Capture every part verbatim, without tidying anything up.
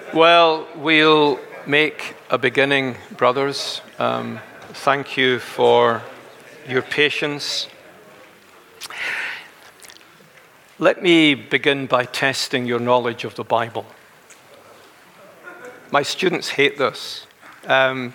Well, we'll make a beginning, brothers. Um, thank you for your patience. Let me begin by testing your knowledge of the Bible. My students hate this. Um,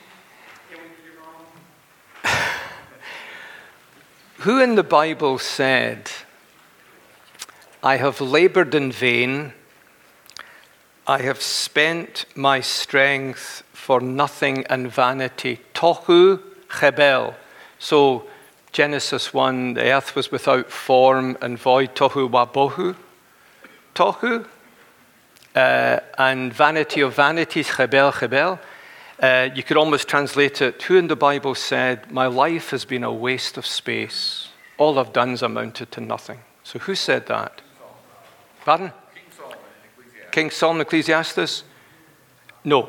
who in the Bible said, "I have labored in vain, I have spent my strength for nothing and vanity"? Tohu chebel. So Genesis one, the earth was without form and void, tohu wabohu. Tohu. Uh, and vanity of vanities, chebel, chebel. Uh, you could almost translate it, who in the Bible said, "My life has been a waste of space. All I've done's amounted to nothing"? So who said that? Pardon? King Solomon, Ecclesiastes? No.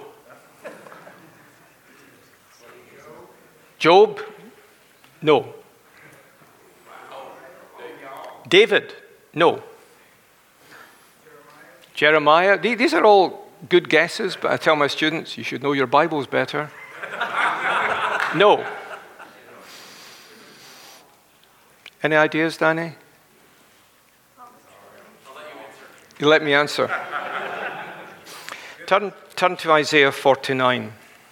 Job? No. David? No. Jeremiah? These are all good guesses, but I tell my students, you should know your Bibles better. No. Any ideas, Danny? You let me answer. Turn, turn to Isaiah forty-nine.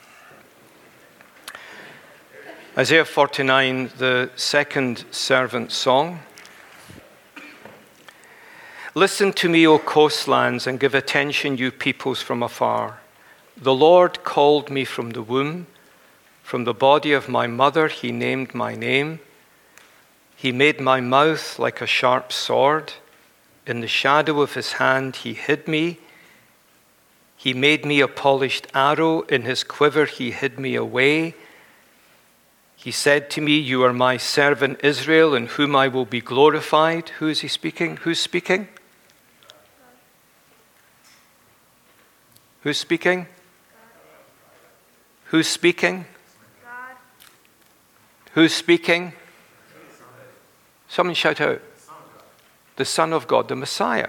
Isaiah forty-nine, the second servant song. "Listen to me, O coastlands, and give attention, you peoples from afar. The Lord called me from the womb. From the body of my mother, he named my name. He made my mouth like a sharp sword. In the shadow of his hand, he hid me. He made me a polished arrow. In his quiver, he hid me away. He said to me, 'You are my servant Israel, in whom I will be glorified.'" Who is he speaking? Who's speaking? Who's speaking? Who's speaking? God. Who's speaking? Someone shout out. The Son of God, the Messiah.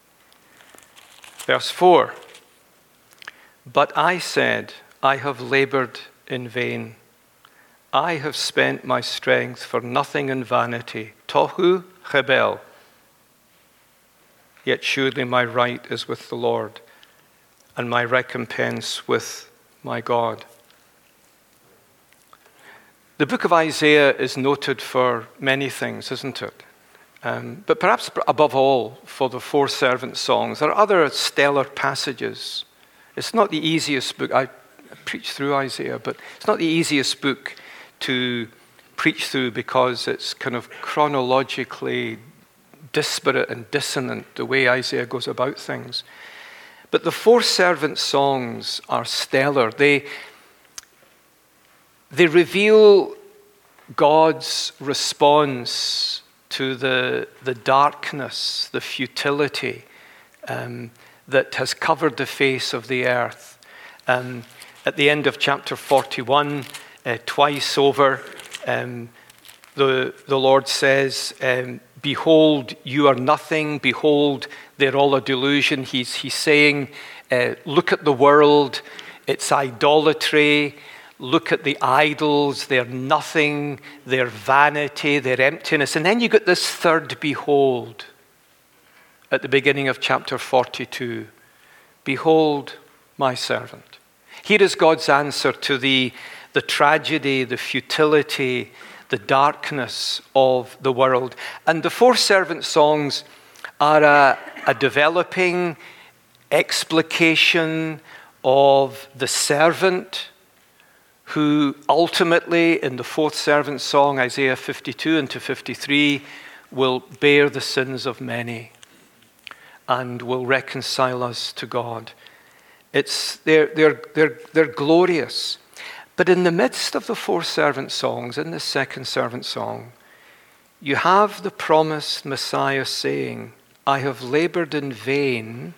Verse four. "But I said, I have labored in vain. I have spent my strength for nothing and vanity. Tohu chebel. Yet surely my right is with the Lord, and my recompense with my God." The book of Isaiah is noted for many things, isn't it? Um, but perhaps above all for the four servant songs. There are other stellar passages. It's not the easiest book. I preach through Isaiah, but it's not the easiest book to preach through because it's kind of chronologically disparate and dissonant, the way Isaiah goes about things. But the four servant songs are stellar. They, they reveal God's response to the, the darkness, the futility um, that has covered the face of the earth. Um, at the end of chapter forty-one, uh, twice over, um, the, the Lord says, um, "Behold, you are nothing. Behold, they're all a delusion." He's, he's saying, uh, look at the world. It's idolatry. Look at the idols. They're nothing. They're vanity. They're emptiness. And then you get this third behold at the beginning of chapter forty-two. "Behold my servant." Here is God's answer to the, the tragedy, the futility, the darkness of the world. And the four servant songs are a, a developing explication of the servant who ultimately, in the fourth servant song, Isaiah fifty-two into fifty-three, will bear the sins of many and will reconcile us to God. It's they're they're they're they're glorious. But in the midst of the four servant songs, in the second servant song, you have the promised Messiah saying, "I have labored in vain.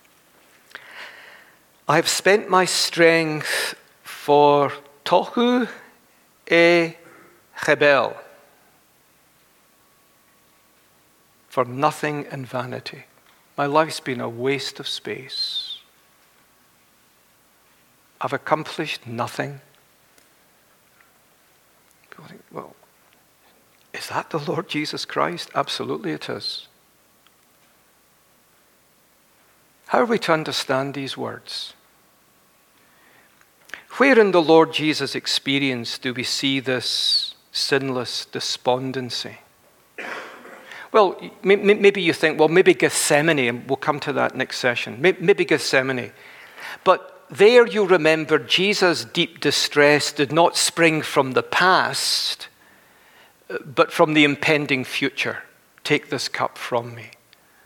I have spent my strength for tohu e chebel, for nothing and vanity. My life's been a waste of space." I've accomplished nothing. People think, well, is that the Lord Jesus Christ? Absolutely it is. How are we to understand these words? Where in the Lord Jesus' experience do we see this sinless despondency? Well, maybe you think, well, maybe Gethsemane, and we'll come to that next session. Maybe Gethsemane. But there you remember Jesus' deep distress did not spring from the past, but from the impending future. Take this cup from me.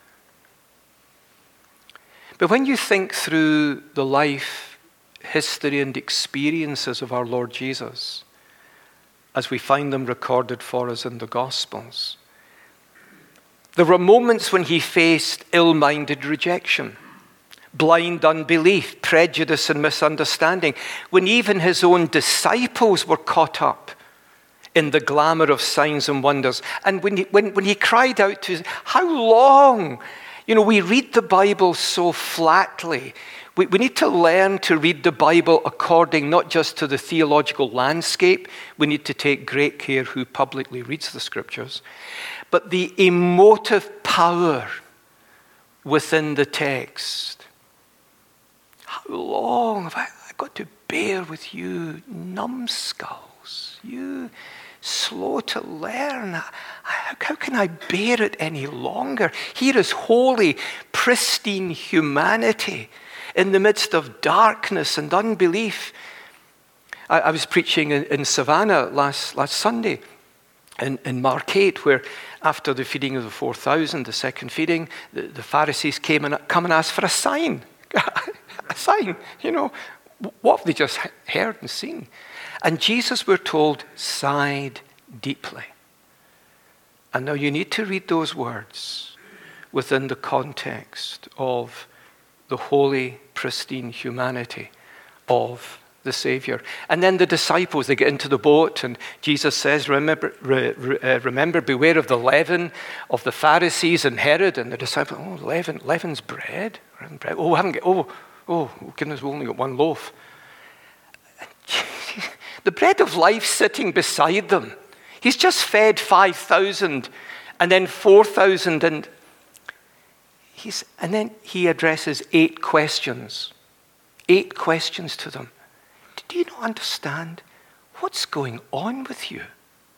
But when you think through the life, history, and experiences of our Lord Jesus, as we find them recorded for us in the Gospels, there were moments when he faced ill-minded rejection, blind unbelief, prejudice, and misunderstanding, when even his own disciples were caught up in the glamour of signs and wonders. And when he, when, when he cried out to, how long? You know, we read the Bible so flatly. We, we need to learn to read the Bible according not just to the theological landscape. We need to take great care who publicly reads the scriptures, but the emotive power within the text. How long have I, I got to bear with you, numbskulls? You slow to learn. How, how can I bear it any longer? Here is holy, pristine humanity in the midst of darkness and unbelief. I, I was preaching in, in Savannah last, last Sunday in, in Mark eight, where after the feeding of the four thousand, the second feeding, the, the Pharisees came and come and asked for a sign. A sign, you know. What have they just heard and seen? And Jesus, we're told, sighed deeply. And now you need to read those words within the context of the holy, pristine humanity of the Savior. And then the disciples, they get into the boat, and Jesus says, remember, re, re, uh, remember, beware of the leaven of the Pharisees and Herod. And the disciples, oh, leaven, leaven's bread. bread. Oh, we haven't got, oh, oh, goodness, we've only got one loaf. The bread of life sitting beside them. He's just fed five thousand and then four thousand, and he's and then he addresses eight questions. Eight questions to them. Do you not understand what's going on with you?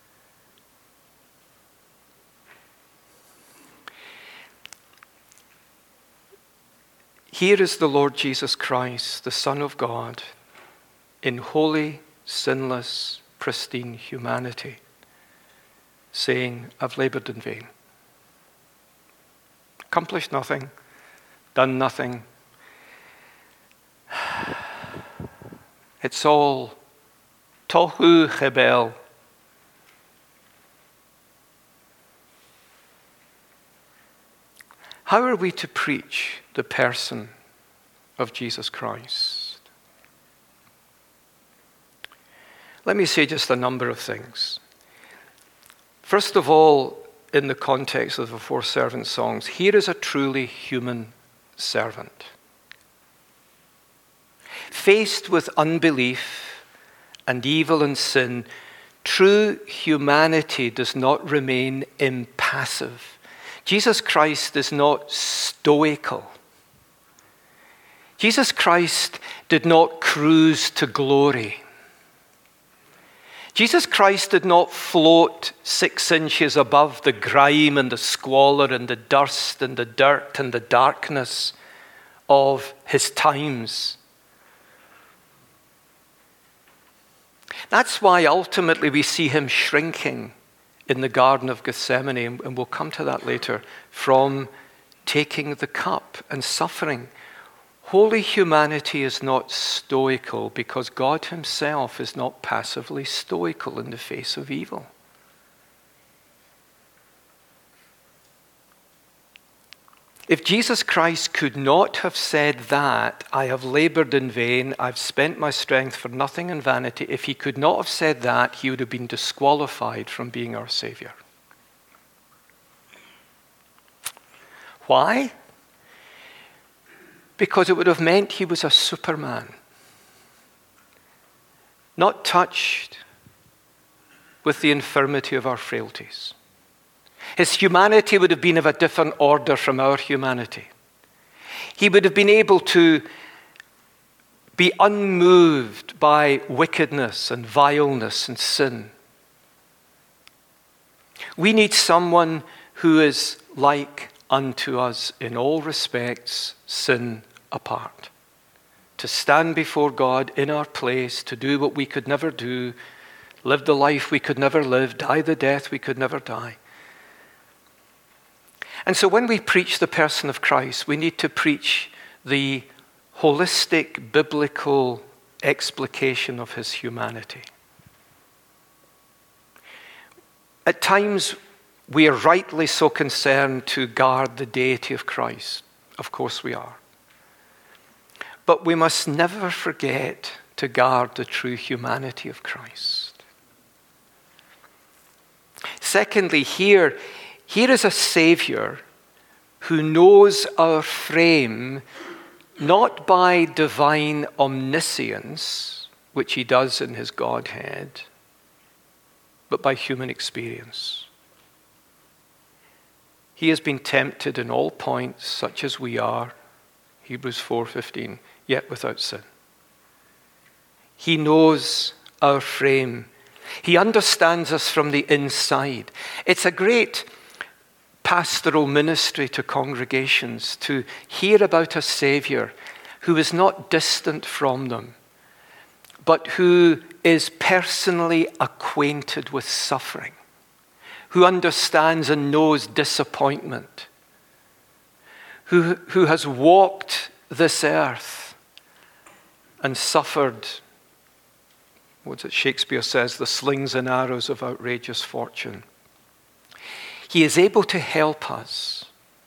Here is the Lord Jesus Christ, the Son of God, in holy, sinless, pristine humanity, saying, I've labored in vain. Accomplished nothing, done nothing. It's all tohu chebel. How are we to preach the person of Jesus Christ? Let me say just a number of things. First of all, in the context of the four servant songs, here is a truly human servant. Faced with unbelief and evil and sin, true humanity does not remain impassive. Jesus Christ is not stoical. Jesus Christ did not cruise to glory. Jesus Christ did not float six inches above the grime and the squalor and the dust and the dirt and the darkness of his times. That's why ultimately we see him shrinking in the Garden of Gethsemane, and we'll come to that later, from taking the cup and suffering. Holy humanity is not stoical because God himself is not passively stoical in the face of evil. If Jesus Christ could not have said that, I have labored in vain, I've spent my strength for nothing in vanity, if he could not have said that, he would have been disqualified from being our Savior. Why? Because it would have meant he was a superman. not touched with the infirmity of our frailties. His humanity would have been of a different order from our humanity. He would have been able to be unmoved by wickedness and vileness and sin. We need someone who is like unto us in all respects, sin apart. To stand before God in our place, to do what we could never do, live the life we could never live, die the death we could never die. And so when we preach the person of Christ, we need to preach the holistic biblical explication of his humanity. At times, we are rightly so concerned to guard the deity of Christ. Of course we are. But we must never forget to guard the true humanity of Christ. Secondly, here, here is a Savior who knows our frame not by divine omniscience, which he does in his Godhead, but by human experience. He has been tempted in all points, such as we are, Hebrews four fifteen, yet without sin. He knows our frame. He understands us from the inside. It's a great pastoral ministry to congregations to hear about a Savior who is not distant from them, but who is personally acquainted with suffering, who understands and knows disappointment, who, who has walked this earth and suffered, what's it Shakespeare says, the slings and arrows of outrageous fortune. He is able to help us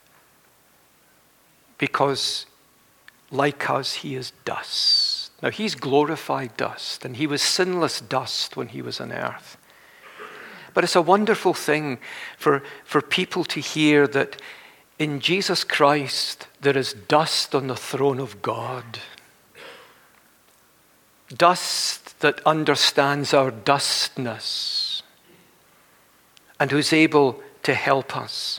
because, like us, he is dust. Now, he's glorified dust, and he was sinless dust when he was on earth. But it's a wonderful thing for, for people to hear that in Jesus Christ there is dust on the throne of God. Dust that understands our dustness and who's able to help us.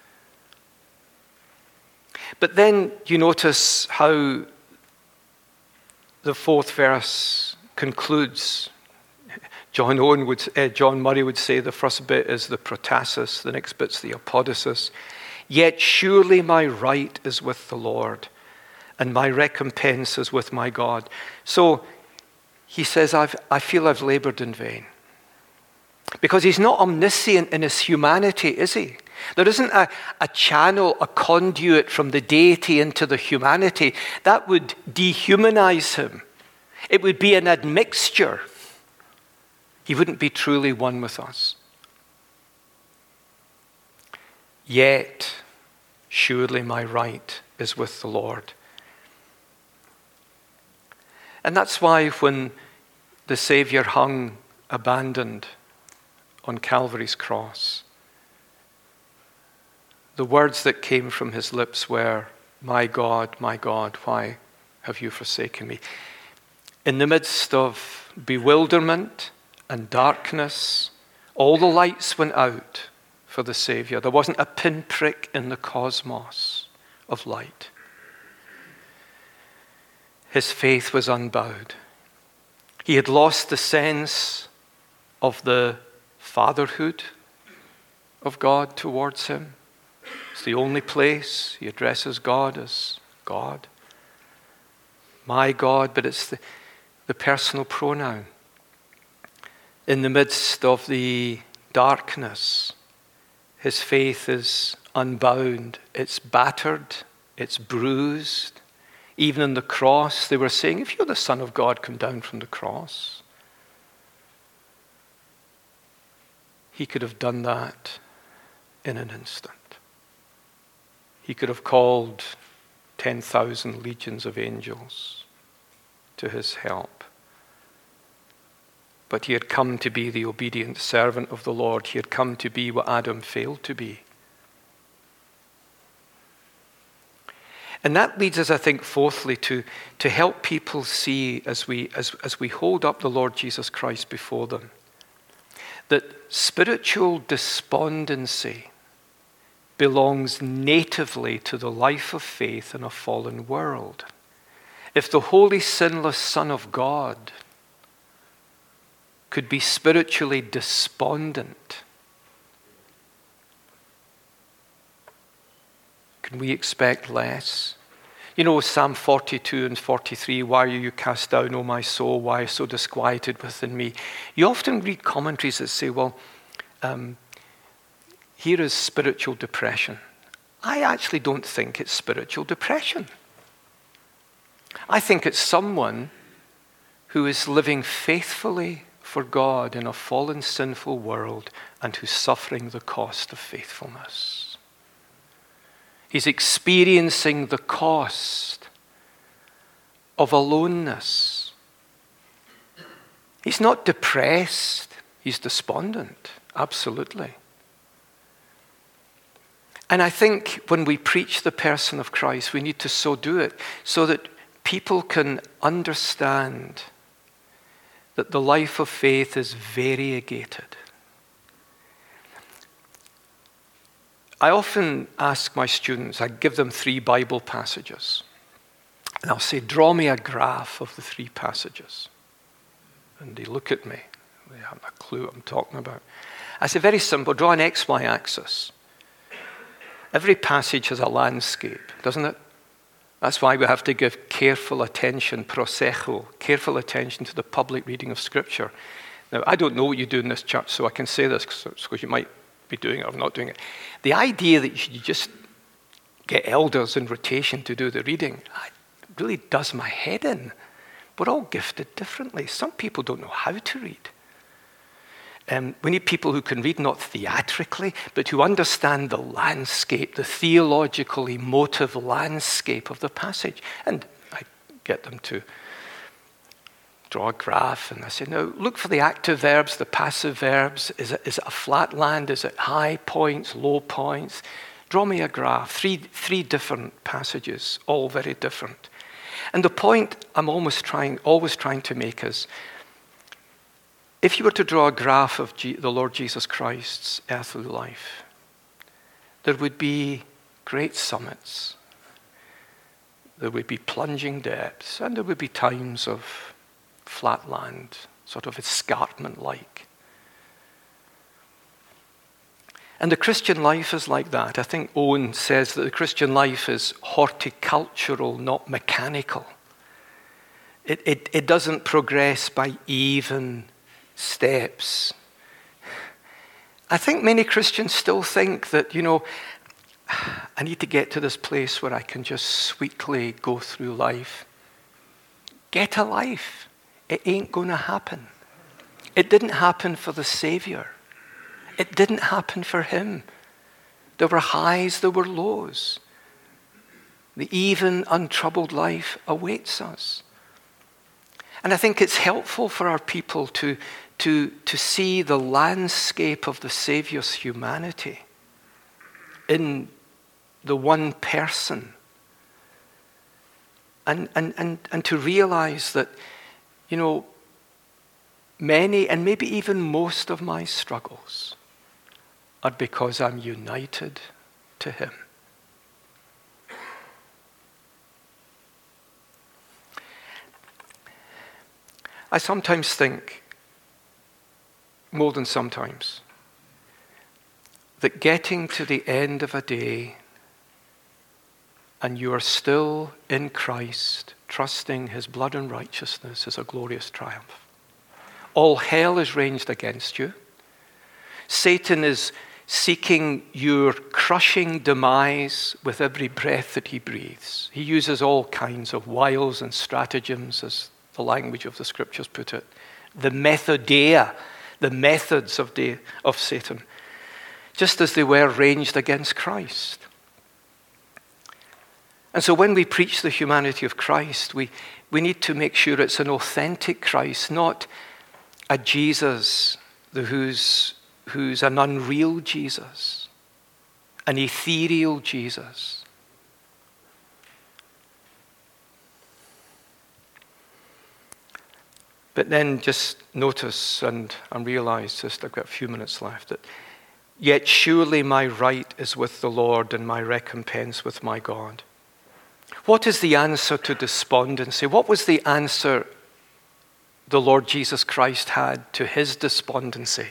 But then you notice how the fourth verse concludes. John Owen would, uh, John Murray would say the first bit is the protasis, the next bit's the apodosis. Yet surely my right is with the Lord, and my recompense is with my God. So he says, I've, I feel I've labored in vain. Because he's not omniscient in his humanity, is he? There isn't a, a channel, a conduit from the deity into the humanity. That would dehumanize him. It would be an admixture. He wouldn't be truly one with us. Yet, surely my right is with the Lord. And that's why when the Savior hung abandoned on Calvary's cross, the words that came from his lips were, my God, my God, why have you forsaken me? In the midst of bewilderment and darkness, all the lights went out for the Savior. There wasn't a pinprick in the cosmos of light. His faith was unbowed. He had lost the sense of the fatherhood of God towards him. It's the only place he addresses God as God. My God, but it's the, the personal pronoun. In the midst of the darkness, his faith is unbound. It's battered. It's bruised. Even on the cross, they were saying, if you're the Son of God, come down from the cross. He could have done that in an instant. He could have called ten thousand legions of angels to his help. But he had come to be the obedient servant of the Lord. He had come to be what Adam failed to be. And that leads us, I think, fourthly, to, to help people see as we, as, as we hold up the Lord Jesus Christ before them, that spiritual despondency belongs natively to the life of faith in a fallen world. If the holy, sinless Son of God could be spiritually despondent, can we expect less? You know, Psalm forty-two and forty-three, why are you cast down, O my soul? Why are you so disquieted within me? You often read commentaries that say, well, um, here is spiritual depression. I actually don't think it's spiritual depression. I think it's someone who is living faithfully for God in a fallen, sinful world and who's suffering the cost of faithfulness. He's experiencing the cost of aloneness. He's not depressed. He's despondent. Absolutely. And I think when we preach the person of Christ, we need to so do it so that people can understand that the life of faith is variegated. I often ask my students, I give them three Bible passages. And I'll say, draw me a graph of the three passages. And they look at me. They haven't a clue what I'm talking about. I say, very simple, draw an X Y axis. Every passage has a landscape, doesn't it? That's why we have to give careful attention, prosechō, careful attention to the public reading of Scripture. Now, I don't know what you do in this church, so I can say this because you might be doing it or not doing it. The idea that you should just get elders in rotation to do the reading really does my head in. We're all gifted differently. Some people don't know how to read. Um, we need people who can read not theatrically, but who understand the landscape, the theological, emotive landscape of the passage. And I get them to draw a graph, and I say, now, look for the active verbs, the passive verbs. Is it, is it a flat land? Is it high points, low points? Draw me a graph. Three, three different passages, all very different. And the point I'm almost trying, always trying to make is, if you were to draw a graph of G- the Lord Jesus Christ's earthly life, there would be great summits, there would be plunging depths, and there would be times of flat land, sort of escarpment-like. And the Christian life is like that. I think Owen says that the Christian life is horticultural, not mechanical. It, it, it doesn't progress by even steps. I think many Christians still think that, you know, I need to get to this place where I can just sweetly go through life. Get a life. It ain't going to happen. It didn't happen for the Savior. It didn't happen for him. There were highs, there were lows. The even, untroubled life awaits us. And I think it's helpful for our people to, to, to see the landscape of the Savior's humanity in the one person. And, and, and, and to realize that, you know, many and maybe even most of my struggles are because I'm united to him. I sometimes think, more than sometimes, that getting to the end of a day and you are still in Christ, trusting his blood and righteousness, is a glorious triumph. All hell is raged against you. Satan is seeking your crushing demise with every breath that he breathes. He uses all kinds of wiles and stratagems, as the language of the scriptures put it. The methodeia, the methods of, the, of Satan, just as they were ranged against Christ. And so when we preach the humanity of Christ, we, we need to make sure it's an authentic Christ, not a Jesus who's, who's an unreal Jesus, an ethereal Jesus, But then just notice and, and realize, just I've got a few minutes left, that yet surely my right is with the Lord and my recompense with my God. What is the answer to despondency? What was the answer the Lord Jesus Christ had to his despondency?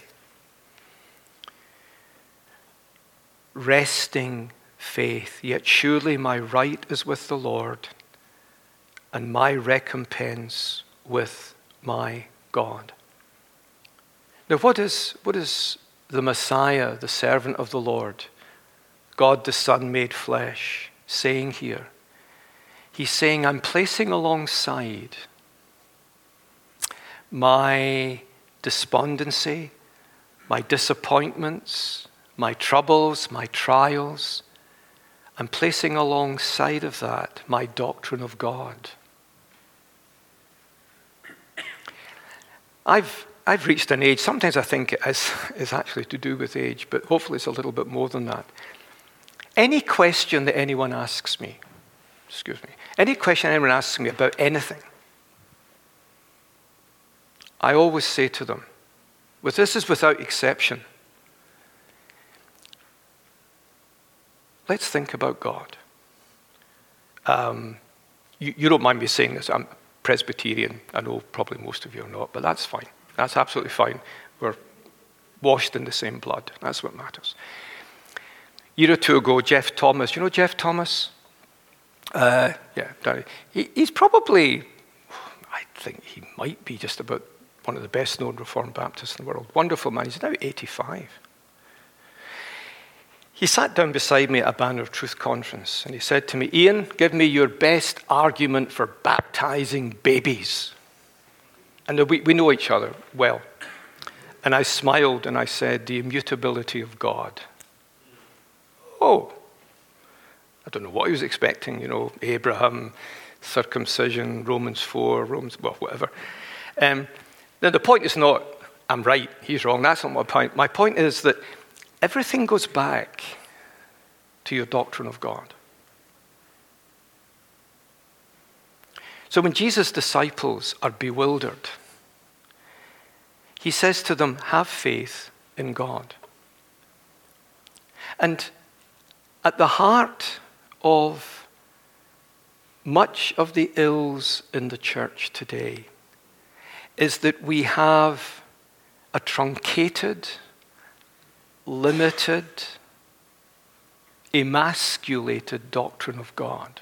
Resting faith. Yet surely my right is with the Lord and my recompense with my God. Now what is, what is the Messiah, the servant of the Lord, God the Son made flesh, saying here? He's saying, I'm placing alongside my despondency, my disappointments, my troubles, my trials. I'm placing alongside of that my doctrine of God. I've I've reached an age, sometimes I think it is, is actually to do with age, but hopefully it's a little bit more than that. Any question that anyone asks me, excuse me, any question anyone asks me about anything, I always say to them, with this is without exception, let's think about God. Um, you, you don't mind me saying this, I'm Presbyterian. I know probably most of you are not, but that's fine. That's absolutely fine. We're washed in the same blood. That's what matters. A year or two ago, Jeff Thomas, you know Jeff Thomas? Uh, yeah, Danny. He, he's probably, I think he might be just about one of the best known Reformed Baptists in the world. Wonderful man. He's now eighty-five. He sat down beside me at a Banner of Truth conference and he said to me, Ian, give me your best argument for baptizing babies. And we, we know each other well. And I smiled and I said, the immutability of God. Oh, I don't know what he was expecting, you know, Abraham, circumcision, Romans four, Romans, well, whatever. Um, now the point is not, I'm right, he's wrong, that's not my point. My point is that everything goes back to your doctrine of God. So when Jesus' disciples are bewildered, he says to them, have faith in God. And at the heart of much of the ills in the church today is that we have a truncated, limited, emasculated doctrine of God.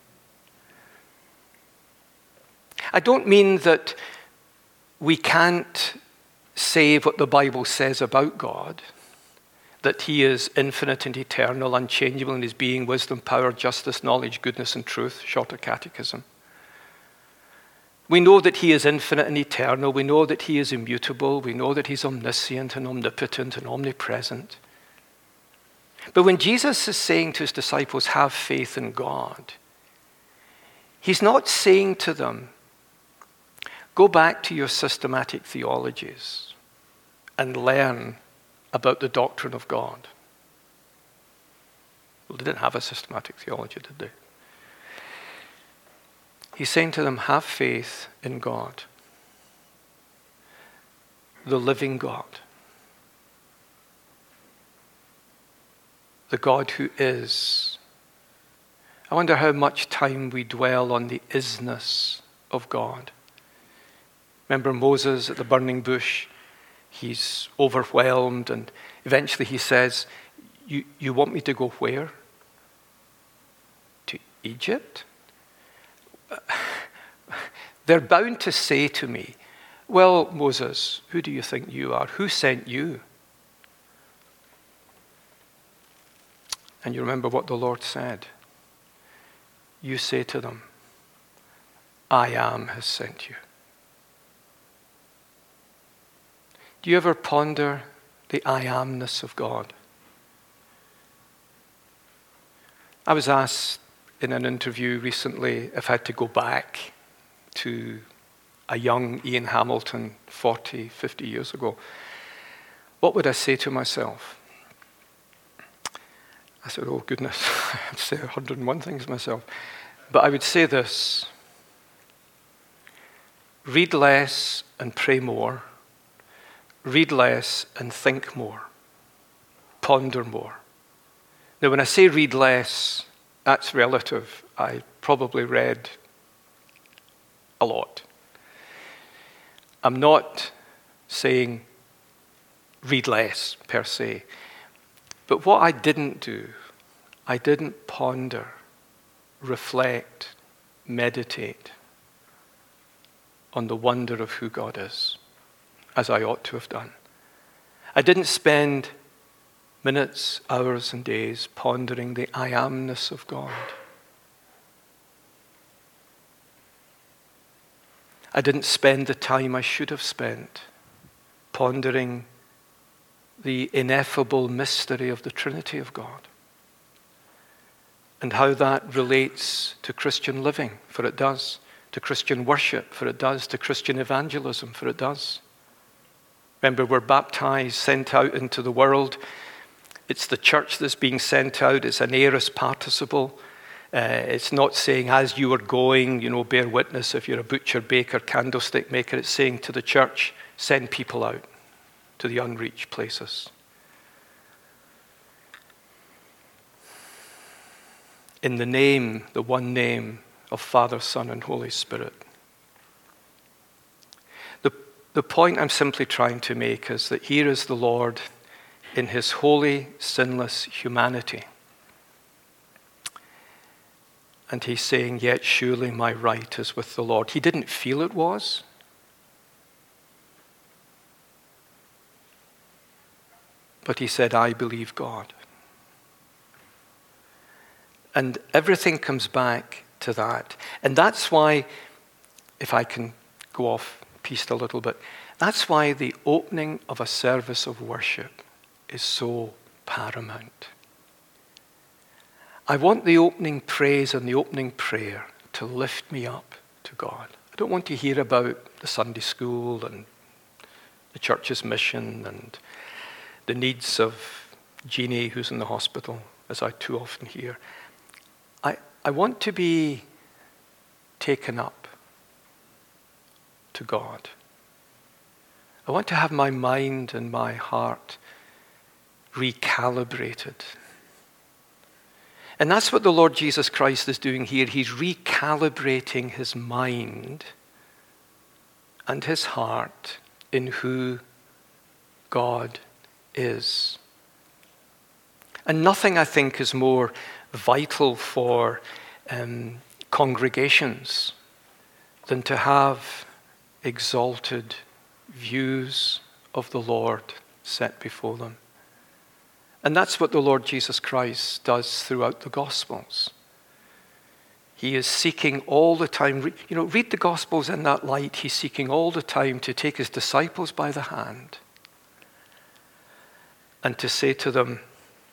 I don't mean that we can't say what the Bible says about God, that he is infinite and eternal, unchangeable in his being, wisdom, power, justice, knowledge, goodness, and truth, shorter catechism. We know that he is infinite and eternal. We know that he is immutable. We know that he's omniscient and omnipotent and omnipresent. But when Jesus is saying to his disciples, have faith in God, he's not saying to them, go back to your systematic theologies and learn about the doctrine of God. Well, they didn't have a systematic theology, did they? He's saying to them, have faith in God, the living God, the God who is. I wonder how much time we dwell on the isness of God. Remember Moses at the burning bush? He's overwhelmed and eventually he says, you, you want me to go where? To Egypt? They're bound to say to me, well, Moses, who do you think you are? Who sent you? And you remember what the Lord said. You say to them, I am has sent you. Do you ever ponder the I amness of God? I was asked in an interview recently if I had to go back to a young Ian Hamilton forty, fifty years ago. What would I say to myself? I said, oh goodness, I'd say one hundred and one things myself. But I would say this. read less and pray more. Read less and think more. Ponder more. Now, when I say read less, that's relative. I probably read a lot. I'm not saying read less per se. But what I didn't do, I didn't ponder, reflect, meditate on the wonder of who God is, as I ought to have done. I didn't spend minutes, hours, and days pondering the I amness of God. I didn't spend the time I should have spent pondering the ineffable mystery of the Trinity of God and how that relates to Christian living, for it does, to Christian worship, for it does, to Christian evangelism, for it does. Remember, we're baptized, sent out into the world. It's the church that's being sent out. It's an aorist participle. Uh, it's not saying, as you are going, you know, bear witness if you're a butcher, baker, candlestick maker. It's saying to the church, send people out to the unreached places. In the name, the one name of Father, Son, and Holy Spirit. The, the point I'm simply trying to make is that here is the Lord in his holy, sinless humanity. And he's saying, yet surely my right is with the Lord. He didn't feel it was. But he said, I believe God. And everything comes back to that. And that's why, if I can go off piste a little bit, that's why the opening of a service of worship is so paramount. I want the opening praise and the opening prayer to lift me up to God. I don't want to hear about the Sunday school and the church's mission and the needs of Jeannie who's in the hospital, as I too often hear. I, I want to be taken up to God. I want to have my mind and my heart recalibrated. And that's what the Lord Jesus Christ is doing here. He's recalibrating his mind and his heart in who God is. And nothing, I think, is more vital for um, congregations than to have exalted views of the Lord set before them. And that's what the Lord Jesus Christ does throughout the Gospels. He is seeking all the time, you know, read the Gospels in that light. He's seeking all the time to take his disciples by the hand and to say to them,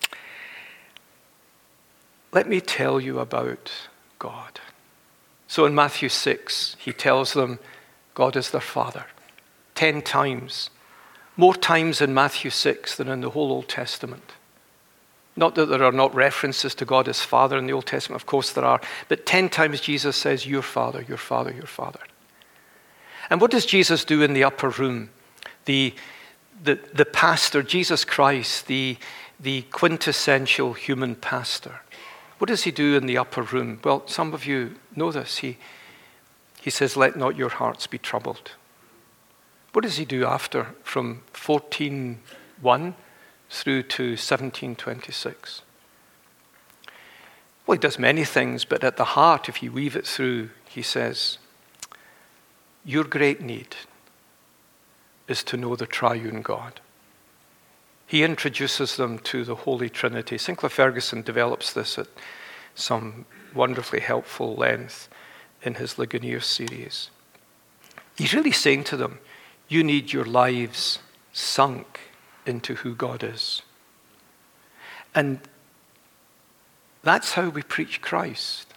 let me tell you about God. So in Matthew six, he tells them God is their Father. Ten times. More times in Matthew six than in the whole Old Testament. Not that there are not references to God as Father in the Old Testament, of course there are, but ten times Jesus says, your Father, your Father, your Father. And what does Jesus do in the upper room? The, the, the pastor, Jesus Christ, the, the quintessential human pastor. What does he do in the upper room? Well, some of you know this. He, he says, let not your hearts be troubled. What does he do after, from fourteen one through to seventeen twenty-six? Well, he does many things, but at the heart, if you weave it through, he says, your great need is to know the triune God. He introduces them to the Holy Trinity. Sinclair Ferguson develops this at some wonderfully helpful length in his Ligonier series. He's really saying to them, you need your lives sunk into who God is. And that's how we preach Christ.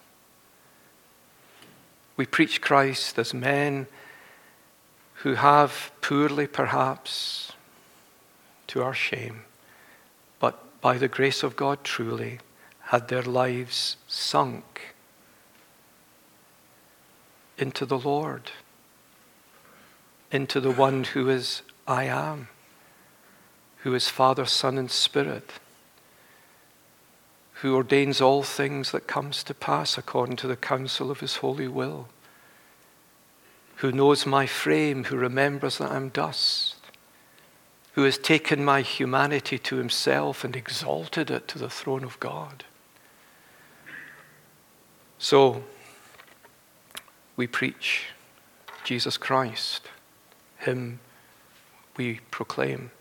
We preach Christ as men who have poorly, perhaps, to our shame, but by the grace of God truly had their lives sunk into the Lord. into the one who is I am, who is Father, Son, and Spirit, who ordains all things that comes to pass according to the counsel of his holy will, who knows my frame, who remembers that I'm dust, who has taken my humanity to himself and exalted it to the throne of God. So, we preach Jesus Christ, him we proclaim.